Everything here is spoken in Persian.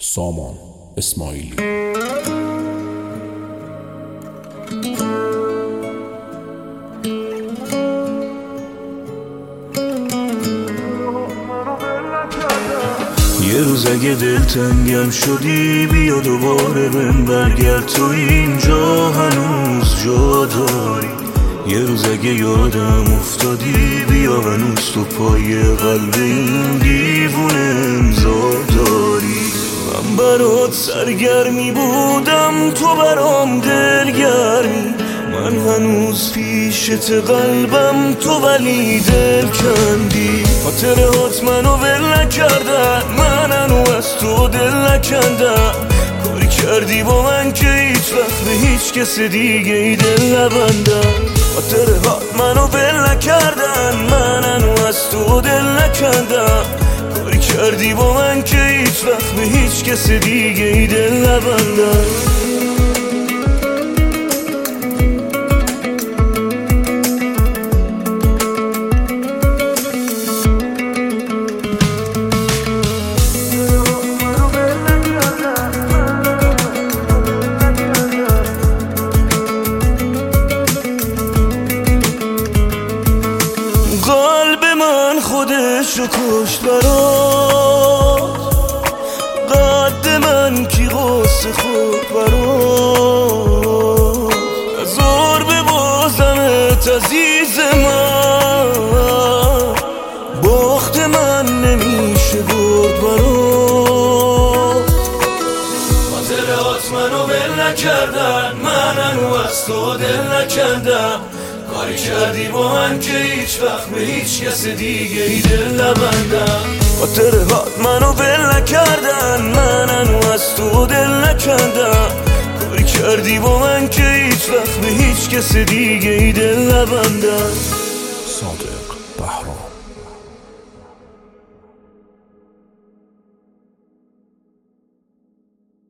سامان اسماعیلی. یه روز اگه دلتنگم شدی بیا دوباره بهم برگرد، تو اینجا هنوز جا داری. یه روز اگه یادم افتادی بیا هنوز تو پای قلب این دیوونه امضا داری. من برات سرگرمی بودم تو برام دلگرمی، من هنوز پیشت قلبم تو ولی دل کندی. خاطرات منو ول نکردن، من هنو از تو دل نکندم. کاری کردی با من که هیچ وقت به هیچ کس دیگه ای دل نبندم. خاطرات منو ول نکردن، من هنو از تو دل نکندم. کاری کردی با من که هیچ وقت به هیچ کس دیگه ای دل نبندم. قلب من خودشو کشت برات، قد من کی قصه خود برات. نزار ببازمت عزیز من، باخت من نمیشه برد برات. خاطرات منو ول نکردن، من هنو از تو دل نکندم. کاری کردی با من که هیچ وقت به هیچ کس دیگه ای دل نبندم. خاطرات منو ول نکردن، من هنو از تو دل نکندم. کاری کردی با من که هیچ وقت به هیچ کس دیگه ای دل نبندم.